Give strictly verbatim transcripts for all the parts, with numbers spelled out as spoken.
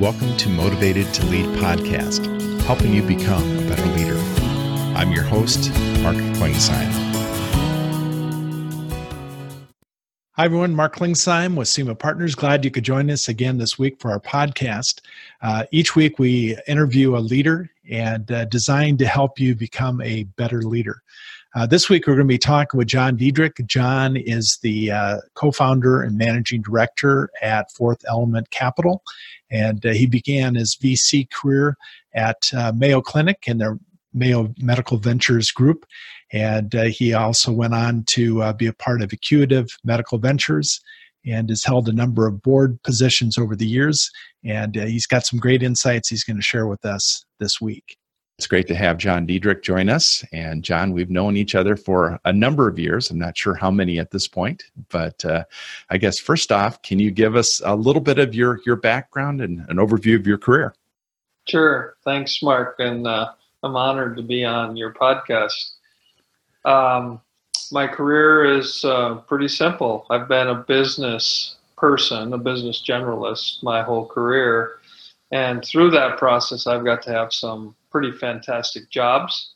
Welcome to Motivated to Lead podcast, helping you become a better leader. I'm your host, Mark Klingsheim. Hi, everyone. Mark Klingsheim with SEMA Partners. Glad you could join us again this week for our podcast. Uh, each week, we interview a leader and uh, designed to help you become a better leader. Uh, this week, we're going to be talking with John Diedrich. John is the uh, co-founder and managing director at Fourth Element Capital, and uh, he began his V C career at uh, Mayo Clinic in their Mayo Medical Ventures group, and uh, he also went on to uh, be a part of Acuitive Medical Ventures and has held a number of board positions over the years, and uh, he's got some great insights he's going to share with us this week. It's great to have John Diedrich join us. And John, we've known each other for a number of years. I'm not sure how many at this point, but uh, I guess first off, can you give us a little bit of your, your background and an overview of your career? Sure. Thanks, Mark. And uh, I'm honored to be on your podcast. Um, my career is uh, pretty simple. I've been a business person, a business generalist my whole career. And through that process, I've got to have some pretty fantastic jobs.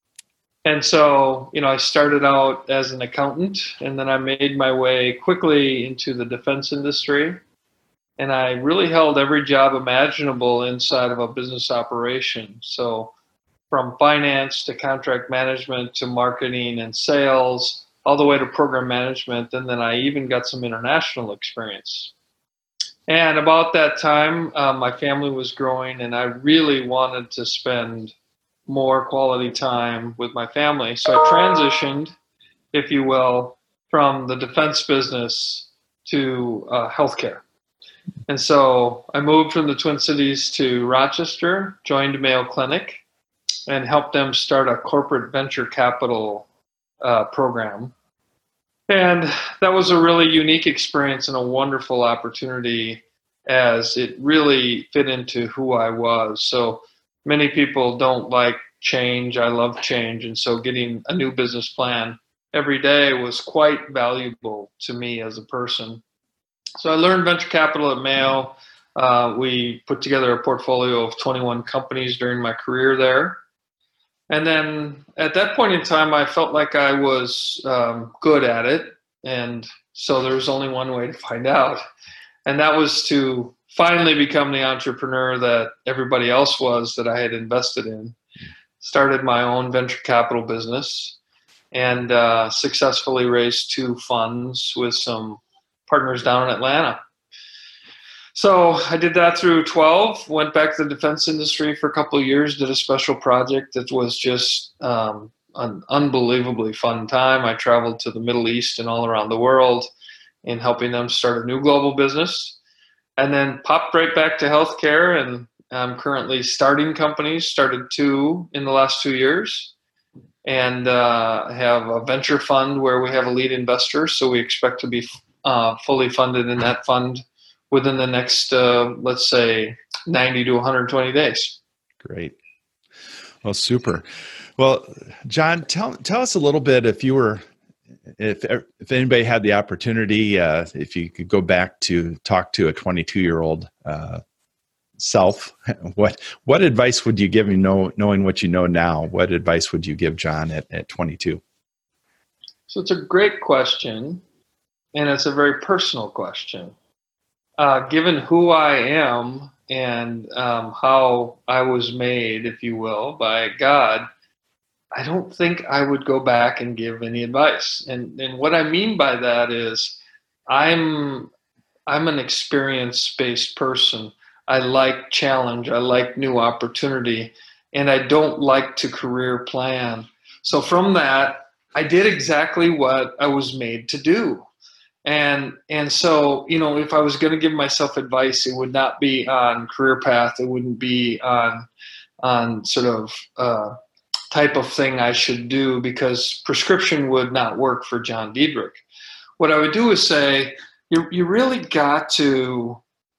And so, you know, I started out as an accountant, and then I made my way quickly into the defense industry. And I really held every job imaginable inside of a business operation. So from finance to contract management to marketing and sales, all the way to program management. And then I even got some international experience. And about that time, uh, my family was growing, and I really wanted to spend more quality time with my family. So I transitioned, if you will, from the defense business to uh, healthcare. And so I moved from the Twin Cities to Rochester, joined Mayo Clinic, and helped them start a corporate venture capital uh, program. And that was a really unique experience and a wonderful opportunity, as it really fit into who I was. So many people don't like change. I love change. And so getting a new business plan every day was quite valuable to me as a person. So I learned venture capital at Mayo. Uh, we put together a portfolio of twenty-one companies during my career there. And then at that point in time, I felt like I was um, good at it. And so there was only one way to find out. And that was to finally become the entrepreneur that everybody else was that I had invested in. Started my own venture capital business and uh, successfully raised two funds with some partners down in Atlanta. So I did that through twelve, went back to the defense industry for a couple of years, did a special project that was just um, an unbelievably fun time. I traveled to the Middle East and all around the world in helping them start a new global business, and then popped right back to healthcare. And I'm currently starting companies, started two in the last two years, and uh, have a venture fund where we have a lead investor. So we expect to be uh, fully funded in that fund within the next, uh, let's say, ninety to one hundred twenty days. Great. Well, super. Well, John, tell tell us a little bit, if you were, if if anybody had the opportunity, uh, if you could go back to talk to a twenty-two-year-old uh, self, what what advice would you give him, know, knowing what you know now? What advice would you give John at, at twenty-two? So it's a great question, and it's a very personal question. Uh, given who I am and um, how I was made, if you will, by God, I don't think I would go back and give any advice. And and what I mean by that is I'm I'm an experience-based person. I like challenge. I like new opportunity. And I don't like to career plan. So from that, I did exactly what I was made to do. And and so, you know, if I was going to give myself advice, it would not be on career path. It wouldn't be on on sort of uh, type of thing I should do, because prescription would not work for John Diedrich. What I would do is say, you you really got to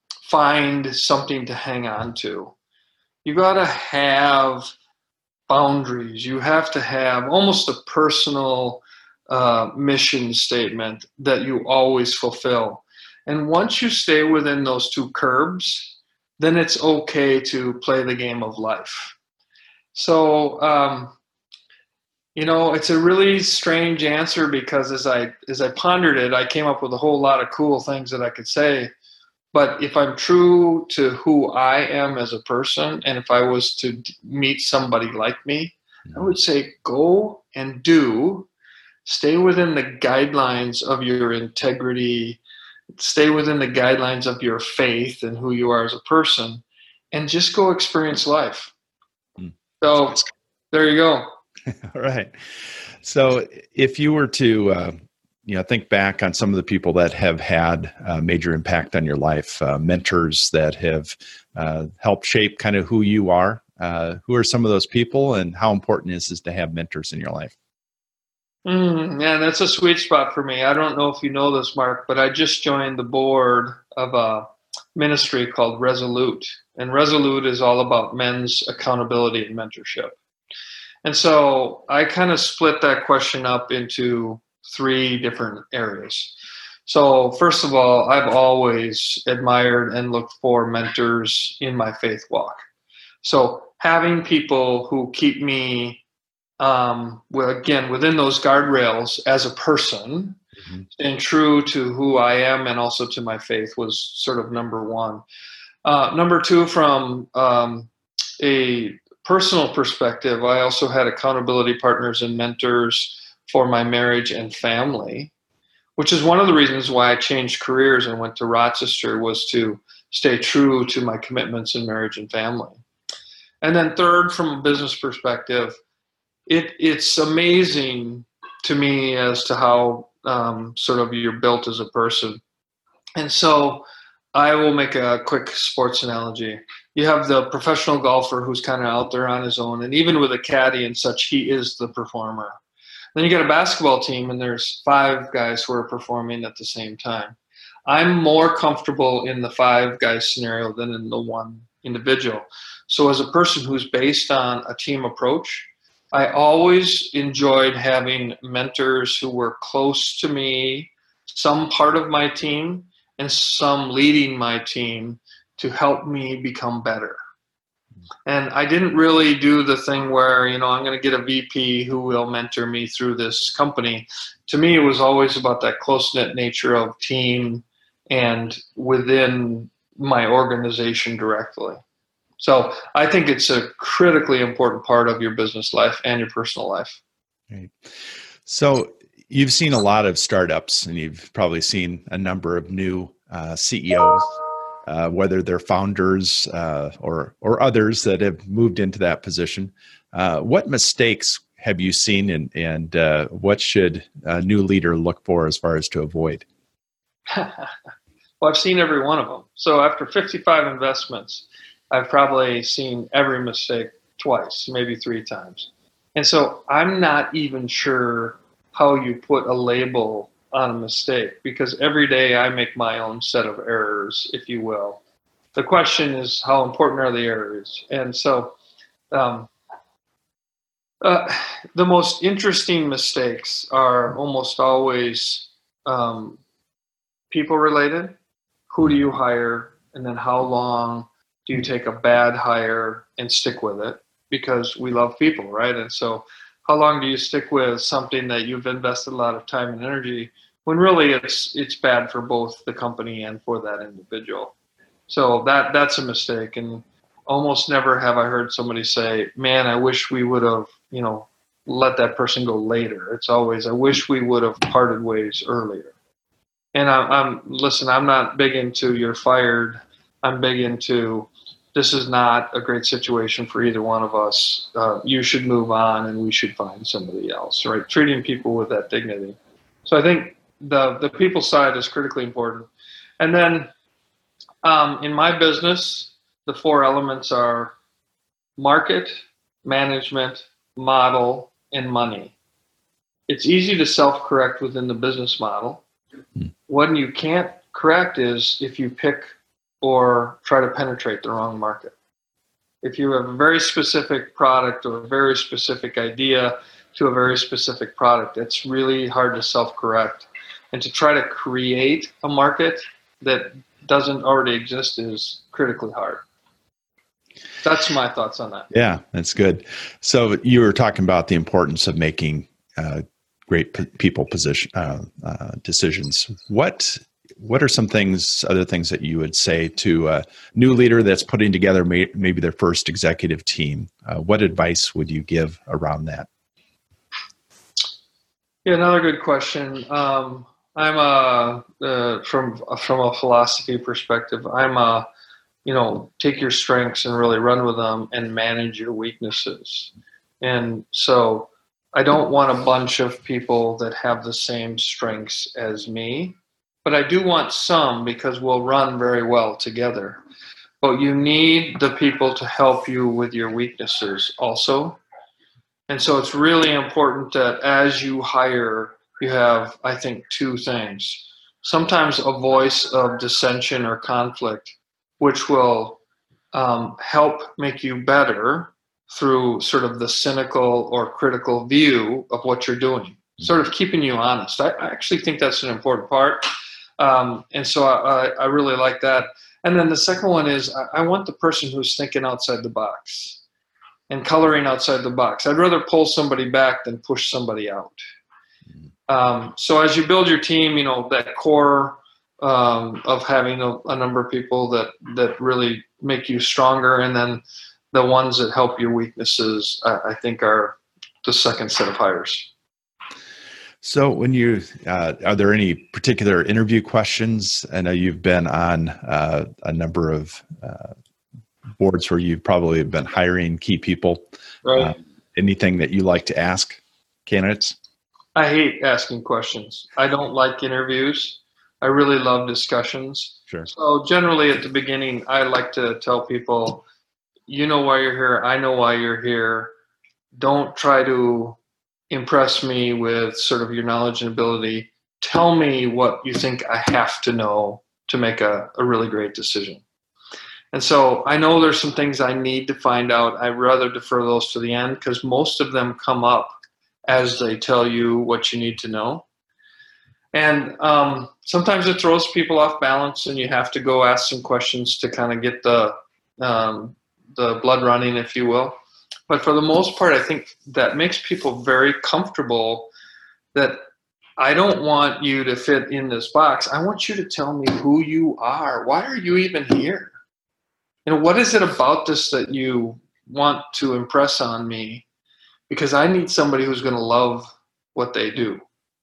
find something to hang on to. You got to have boundaries. You have to have almost a personal uh, mission statement that you always fulfill. And once you stay within those two curbs, then it's okay to play the game of life. So, um, you know, it's a really strange answer because as I as I pondered it, I came up with a whole lot of cool things that I could say. But if I'm true to who I am as a person, and if I was to meet somebody like me, I would say go and do. Stay within the guidelines of your integrity. Stay within the guidelines of your faith and who you are as a person, and just go experience life. Mm. So there you go. All right. So if you were to, uh, you know, think back on some of the people that have had a major impact on your life, uh, mentors that have uh, helped shape kind of who you are, uh, who are some of those people, and how important is it to have mentors in your life? Mm, yeah, that's a sweet spot for me. I don't know if you know this, Mark, but I just joined the board of a ministry called Resolute. And Resolute is all about men's accountability and mentorship. And so I kind of split that question up into three different areas. So first of all, I've always admired and looked for mentors in my faith walk. So having people who keep me, um, well, again, within those guardrails as a person, mm-hmm. and true to who I am and also to my faith was sort of number one. Uh, number two, from um, a personal perspective, I also had accountability partners and mentors for my marriage and family, which is one of the reasons why I changed careers and went to Rochester, was to stay true to my commitments in marriage and family. And then third, from a business perspective, it it's amazing to me as to how um, sort of you're built as a person. And so I will make a quick sports analogy. You have the professional golfer who's kind of out there on his own, and even with a caddy and such, he is the performer. Then you get a basketball team, and there's five guys who are performing at the same time. I'm more comfortable in the five guys scenario than in the one individual. So as a person who's based on a team approach, I always enjoyed having mentors who were close to me, some part of my team, and some leading my team to help me become better. And I didn't really do the thing where, you know, I'm going to get a V P who will mentor me through this company. To me, it was always about that close-knit nature of team and within my organization directly. So I think it's a critically important part of your business life and your personal life. Right. So you've seen a lot of startups, and you've probably seen a number of new uh, C E Os, uh, whether they're founders uh, or or others that have moved into that position. Uh, what mistakes have you seen, and and uh, what should a new leader look for as far as to avoid? Well, I've seen every one of them. So after fifty-five investments, I've probably seen every mistake twice, maybe three times. And so I'm not even sure how you put a label on a mistake, because every day I make my own set of errors, if you will. The question is, how important are the errors? And so um, uh, the most interesting mistakes are almost always um, people related. Who do you hire? And then how long do you take a bad hire and stick with it? Because we love people, right? And so how long do you stick with something that you've invested a lot of time and energy when really it's it's bad for both the company and for that individual? So that that's a mistake. And almost never have I heard somebody say, man, I wish we would have, you know, let that person go later. It's always, I wish we would have parted ways earlier. And I'm, I'm listen, I'm not big into you're fired. I'm big into this is not a great situation for either one of us. Uh, you should move on and we should find somebody else, right? Treating people with that dignity. So I think the, the people side is critically important. And then um, in my business, the four elements are market, management, model, and money. It's easy to self-correct within the business model. What you can't correct is if you pick or try to penetrate the wrong market. If you have a very specific product or a very specific idea to a very specific product, it's really hard to self-correct. And to try to create a market that doesn't already exist is critically hard. That's my thoughts on that. Yeah, that's good. So you were talking about the importance of making uh, great p- people position uh, uh, decisions. What what are some things, other things that you would say to a new leader that's putting together may, maybe their first executive team? Uh, what advice would you give around that? Yeah, another good question. Um, I'm a uh, from from a philosophy perspective. I'm a you know take your strengths and really run with them, and manage your weaknesses. And so I don't want a bunch of people that have the same strengths as me, but I do want some because we'll run very well together. But you need the people to help you with your weaknesses also. And so it's really important that as you hire, you have, I think, two things. Sometimes a voice of dissension or conflict, which will um, help make you better through sort of the cynical or critical view of what you're doing, sort of keeping you honest. I, I actually think that's an important part. Um, and so I, I really like that. And then the second one is I, I want the person who's thinking outside the box and coloring outside the box. I'd rather pull somebody back than push somebody out. Um, so as you build your team, you know, that core um, of having a, a number of people that, that really make you stronger, and then the ones that help your weaknesses, I, I think are the second set of hires. So when you, uh, are there any particular interview questions? I know you've been on uh, a number of uh, boards where you've probably been hiring key people. Right. Uh, anything that you like to ask candidates? I hate asking questions. I don't like interviews. I really love discussions. Sure. So generally at the beginning, I like to tell people, you know why you're here. I know why you're here. Don't try to impress me with sort of your knowledge and ability. Tell me what you think I have to know to make a, a really great decision. And so I know there's some things I need to find out. I'd rather defer those to the end because most of them come up as they tell you what you need to know. And um, sometimes it throws people off balance, and you have to go ask some questions to kind of get the um, the blood running, if you will. But for the most part, I think that makes people very comfortable that I don't want you to fit in this box. I want you to tell me who you are. Why are you even here? You know, what is it about this that you want to impress on me? Because I need somebody who's going to love what they do.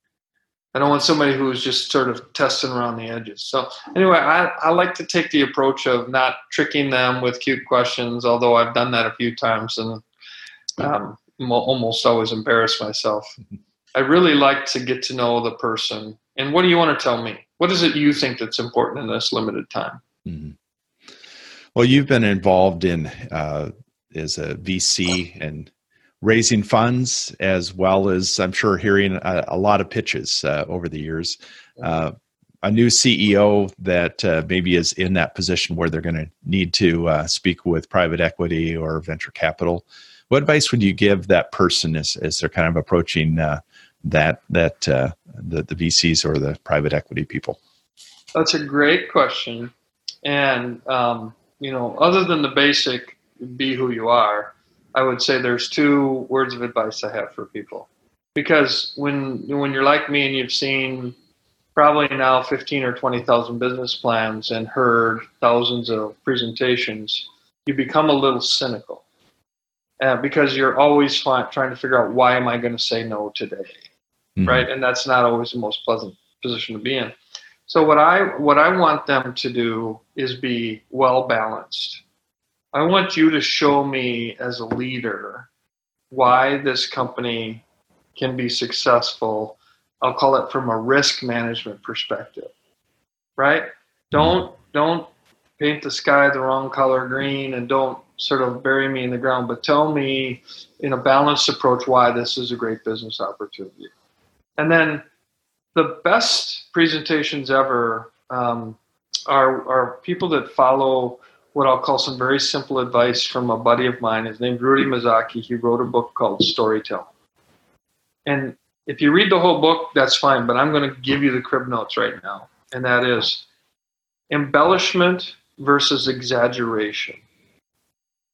I don't want somebody who's just sort of testing around the edges. So anyway, I, I like to take the approach of not tricking them with cute questions, although I've done that a few times and um, almost always embarrass myself. I really like to get to know the person. And what do you want to tell me? What is it you think that's important in this limited time? Mm-hmm. Well, you've been involved in uh, as a V C and raising funds, as well as I'm sure hearing a, a lot of pitches uh, over the years. Uh, a new C E O that uh, maybe is in that position where they're going to need to uh, speak with private equity or venture capital. What advice would you give that person as, as they're kind of approaching uh, that that uh, the, the V Cs or the private equity people? That's a great question. And, um, you know, other than the basic, be who you are, I would say there's two words of advice I have for people. Because when when you're like me and you've seen probably now fifteen or twenty thousand business plans and heard thousands of presentations, you become a little cynical. Uh, because you're always trying to figure out, why am I going to say no today? Mm-hmm. Right? And that's not always the most pleasant position to be in. So what I what I want them to do is be well balanced. I want you to show me as a leader why this company can be successful. I'll call it from a risk management perspective, right? Don't don't paint the sky the wrong color green, and don't sort of bury me in the ground, but tell me in a balanced approach why this is a great business opportunity. And then the best presentations ever um, are, are people that follow what I'll call some very simple advice from a buddy of mine. His name's Rudy Mazaki. He wrote a book called Storytelling. And if you read the whole book, that's fine, but I'm going to give you the crib notes right now. And that is embellishment versus exaggeration.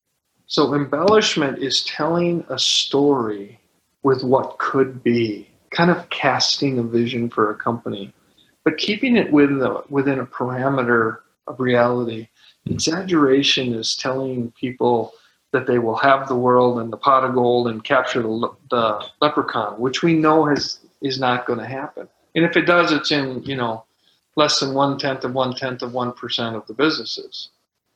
So embellishment is telling a story with what could be, kind of casting a vision for a company, but keeping it within a, within a parameter of reality. Exaggeration is telling people that they will have the world and the pot of gold and capture the, the leprechaun, which we know has is not going to happen. And if it does, it's in, you know, less than one tenth of one tenth of one percent of the businesses.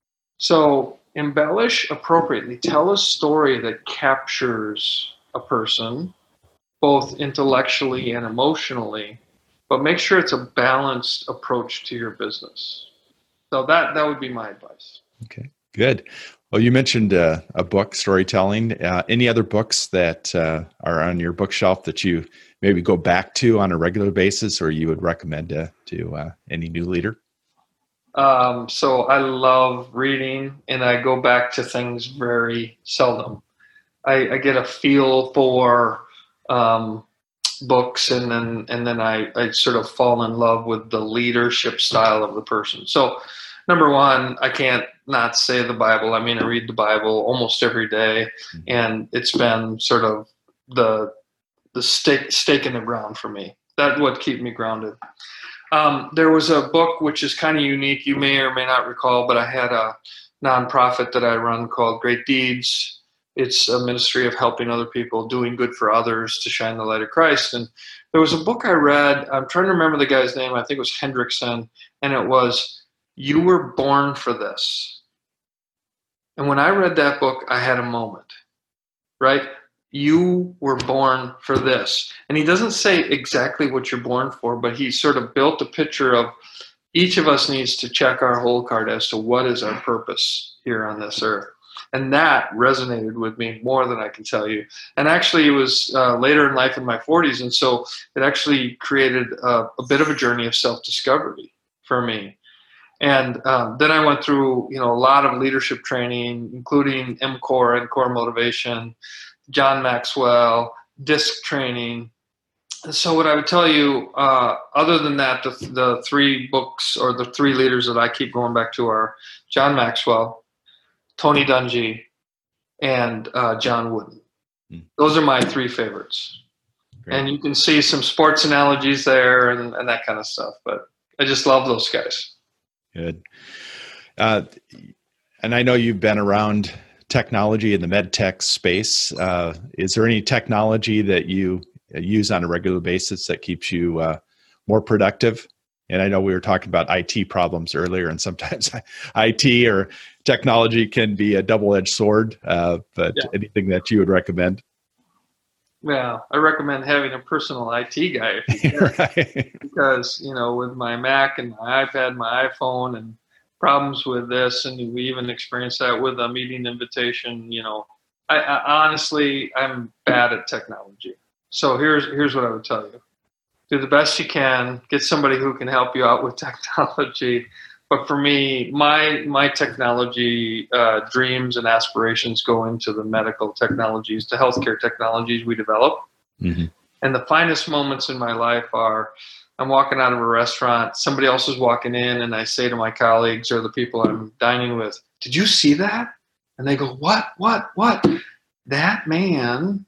So embellish appropriately. Tell a story that captures a person, both intellectually and emotionally, but make sure it's a balanced approach to your business. So that that would be my advice. Okay, good. Well, you mentioned uh, a book, storytelling. Uh, any other books that uh, are on your bookshelf that you maybe go back to on a regular basis, or you would recommend to, to uh, any new leader? Um, so I love reading, and I go back to things very seldom. I, I get a feel for um, books, and then and then I, I sort of fall in love with the leadership style of the person. So number one, I can't not say the Bible. I mean, I read the Bible almost every day, and it's been sort of the the stake stake in the ground for me. That's what keeps me grounded. Um, there was a book which is kind of unique. You may or may not recall, but I had a nonprofit that I run called Great Deeds. It's a ministry of helping other people, doing good for others to shine the light of Christ. And there was a book I read. I'm trying to remember the guy's name. I think it was Hendrickson, and it was "You Were Born for This." And when I read that book, I had a moment, right? You were born for this. And he doesn't say exactly what you're born for, but he sort of built a picture of each of us needs to check our whole card as to what is our purpose here on this earth. And that resonated with me more than I can tell you. And actually, it was uh, later in life in my forties. And so it actually created a, a bit of a journey of self-discovery for me. And um, then I went through, you know, a lot of leadership training, including M CORE and Core Motivation, John Maxwell, DISC training. And so what I would tell you, uh, other than that, the, the three books or the three leaders that I keep going back to are John Maxwell, Tony Dungy, and uh, John Wooden. Mm. Those are my three favorites. Great. And you can see some sports analogies there and, and that kind of stuff. But I just love those guys. Good. Uh, and I know you've been around technology in the med tech space. Uh, is there any technology that you use on a regular basis that keeps you uh, more productive? And I know we were talking about I T problems earlier, and sometimes I T or technology can be a double-edged sword, uh, but yeah. Anything that you would recommend? Well, I recommend having a personal I T guy if you can. Right. Because, you know, with my Mac and my iPad, my iPhone, and problems with this, and we even experienced that with a meeting invitation, you know, I, I honestly, I'm bad at technology. So here's here's what I would tell you. Do the best you can. Get somebody who can help you out with technology. But for me, my my technology uh, dreams and aspirations go into the medical technologies, the healthcare technologies we develop. Mm-hmm. And the finest moments in my life are I'm walking out of a restaurant, somebody else is walking in, and I say to my colleagues or the people I'm dining with, "Did you see that?" And they go, "What? What? What?" That man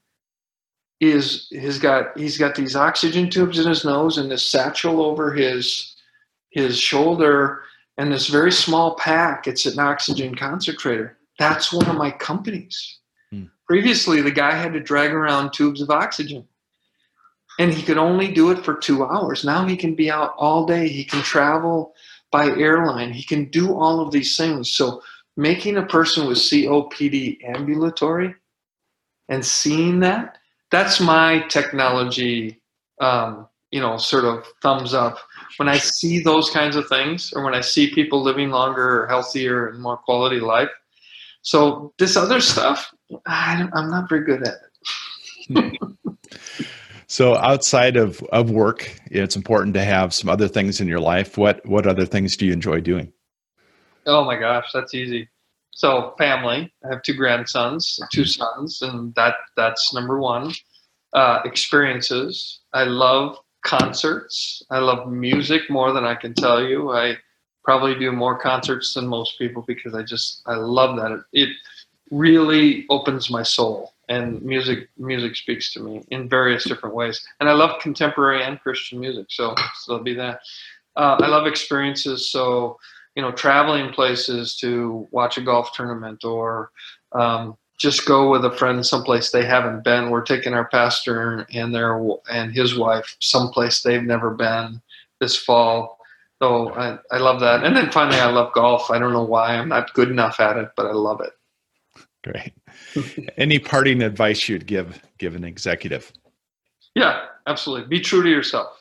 is he's got he's got these oxygen tubes in his nose and this satchel over his his shoulder and this very small pack. It's an oxygen concentrator. That's one of my companies. Hmm. Previously, the guy had to drag around tubes of oxygen, and he could only do it for two hours. Now he can be out all day. He can travel by airline. He can do all of these things. So making a person with C O P D ambulatory and seeing that, that's my technology, um, you know, sort of thumbs up. When I see those kinds of things, or when I see people living longer or healthier and more quality life. So this other stuff, I, I'm not very good at it. So outside of, of work, it's important to have some other things in your life. What what other things do you enjoy doing? Oh my gosh, that's easy. So family, I have two grandsons, two sons, and that that's number one. Uh, experiences. I love concerts. I love music more than I can tell you. I probably do more concerts than most people because I just, I love that. It, it really opens my soul, and music music speaks to me in various different ways. And I love contemporary and Christian music, so so it'll be that. Uh, I love experiences, so you know, traveling places to watch a golf tournament, or um, just go with a friend someplace they haven't been. We're taking our pastor and their and his wife someplace they've never been this fall. So I, I love that. And then finally, I love golf. I don't know why. I'm not good enough at it, but I love it. Great. Any parting advice you'd give give an executive? Yeah, absolutely. Be true to yourself.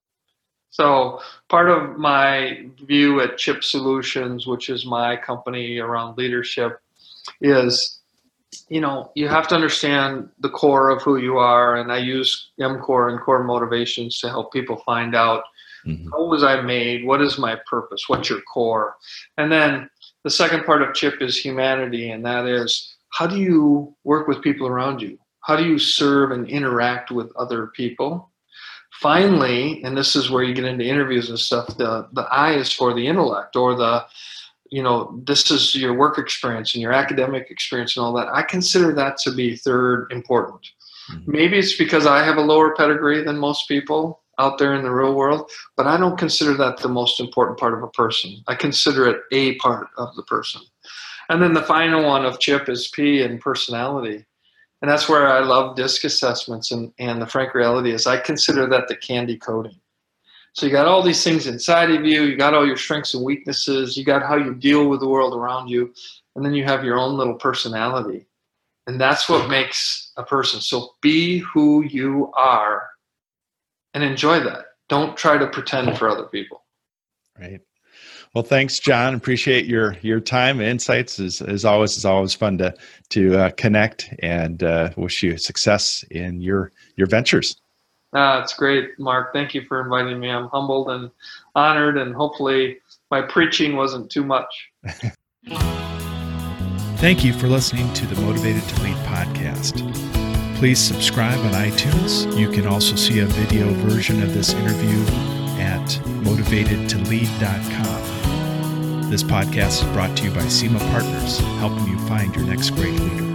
So part of my view at Chip Solutions, which is my company around leadership, is, you know, you have to understand the core of who you are. And I use M CORE and core motivations to help people find out, mm-hmm. how was I made? What is my purpose? What's your core? And then the second part of Chip is humanity. And that is, how do you work with people around you? How do you serve and interact with other people? Finally, and this is where you get into interviews and stuff, the, the I is for the intellect, or the, you know, this is your work experience and your academic experience and all that. I consider that to be third important. Mm-hmm. Maybe it's because I have a lower pedigree than most people out there in the real world, but I don't consider that the most important part of a person. I consider it a part of the person. And then the final one of Chip is P, in personality. And that's where I love DISC assessments. And, and the frank reality is I consider that the candy coating. So you got all these things inside of you. You got all your strengths and weaknesses. You got how you deal with the world around you. And then you have your own little personality. And that's what makes a person. So be who you are and enjoy that. Don't try to pretend for other people. Right. Well, thanks, John. Appreciate your your time and insights. As, as always, it's always fun to to uh, connect, and uh, wish you success in your your ventures. Ah, it's great, Mark. Thank you for inviting me. I'm humbled and honored, and hopefully my preaching wasn't too much. Thank you for listening to the Motivated to Lead podcast. Please subscribe on iTunes. You can also see a video version of this interview at motivated to lead dot com. This podcast is brought to you by SEMA Partners, helping you find your next great leader.